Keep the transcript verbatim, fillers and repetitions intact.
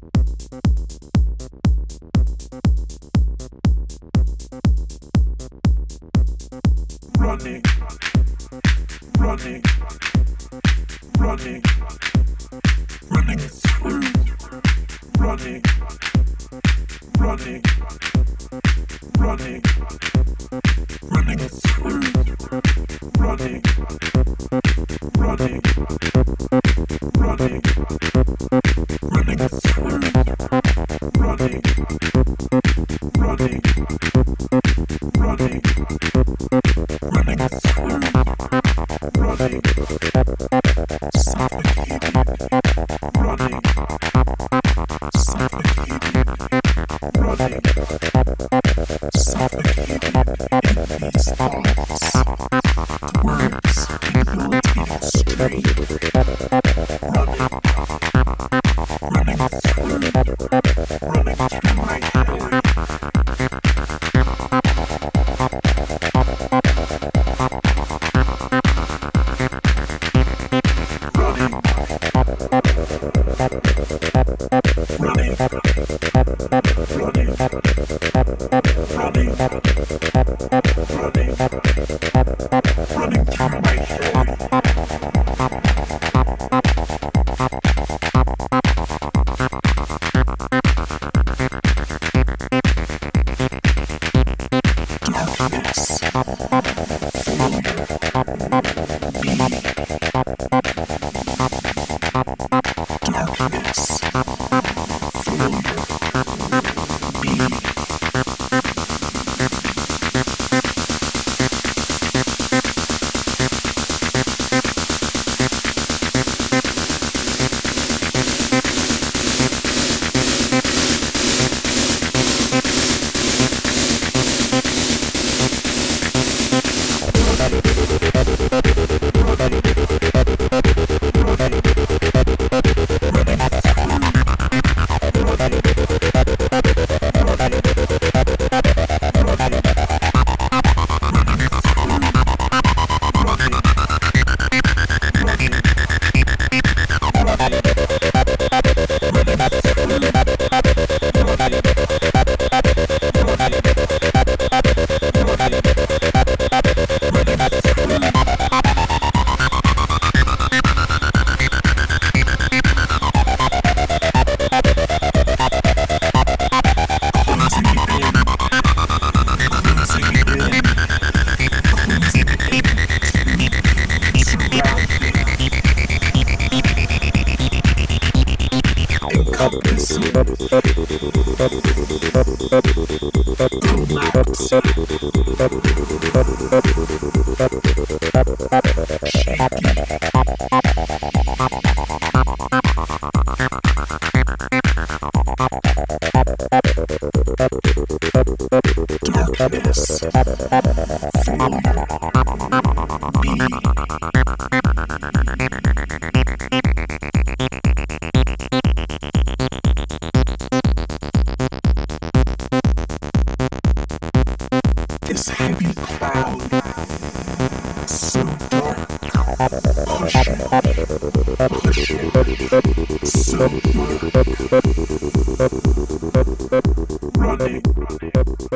running, running, running, running through, running, running, running, running through, running, running, running, running through, running, running, running, running through, running, suffocating, running, suffocating, running, suffocating in these thoughts, words debilitating strain, running, running through, running through my head. Running, running, running, running, running through my head. Darkness, failure, be. Darkness, failure, be. Darkness, this heavy cloud, so dark, push it, push it, so dark, running,